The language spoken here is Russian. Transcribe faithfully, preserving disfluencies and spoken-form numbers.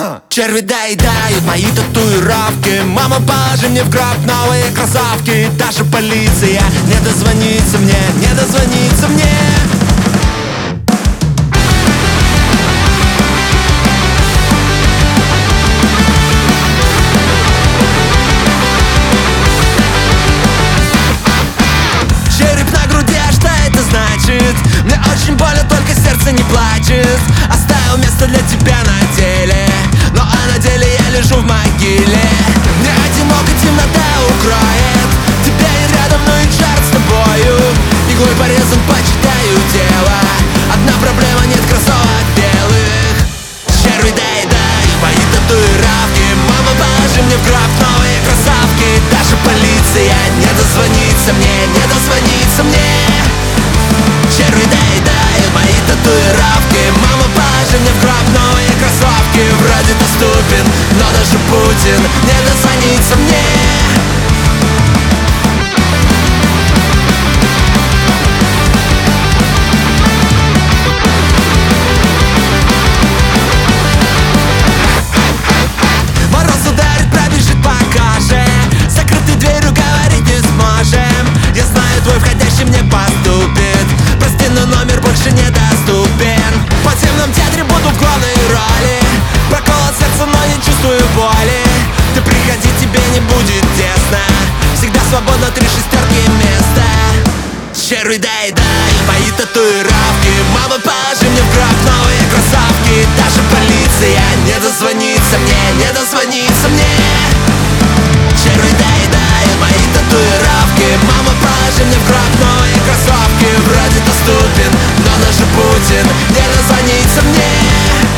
Черви доедают мои татуировки. Мама, положи мне в гроб новые кроссовки. Даже полиция не дозвонится мне, не дозвонится мне. Череп на груди, а что это значит? Мне очень больно, только сердце не плачет. Оставил место для тебя на деле, но а на деле я лежу в могиле. Мне одиноко, темнота укроет тебя и рядом, но и жар с тобою. Иглой порезан, почитаю дело. Одна проблема, нет кроссовок белых. Черви доедают мои татуировки. Мама, положи мне в гроб новые кроссовки. Даже полиция не дозвонится мне, не дозвонится мне. Черви доедают мои татуировки. Мама, положи мне в гроб новые кроссовки. Вроде доступен, но даже Путин не дозвонится мне. Мороз ударит, пробежит по коже. Закрытой дверью говорить не сможем. Я знаю, твой входящий мне поступит. Прости, но номер больше недоступен. В подземном театре буду в главной роли. Прокол от сердца, но не чувствую боли. Ты приходи, тебе не будет тесно. Всегда свободно, три шестерки места. Черви доедают мои татуировки. Мама, положи мне в гроб новые кроссовки. Даже полиция не дозвонится мне, не дозвонится мне. Черви доедают мои татуировки. Мама, положи мне в гроб новые кроссовки. Вроде доступен, но даже Путин не дозвонится мне.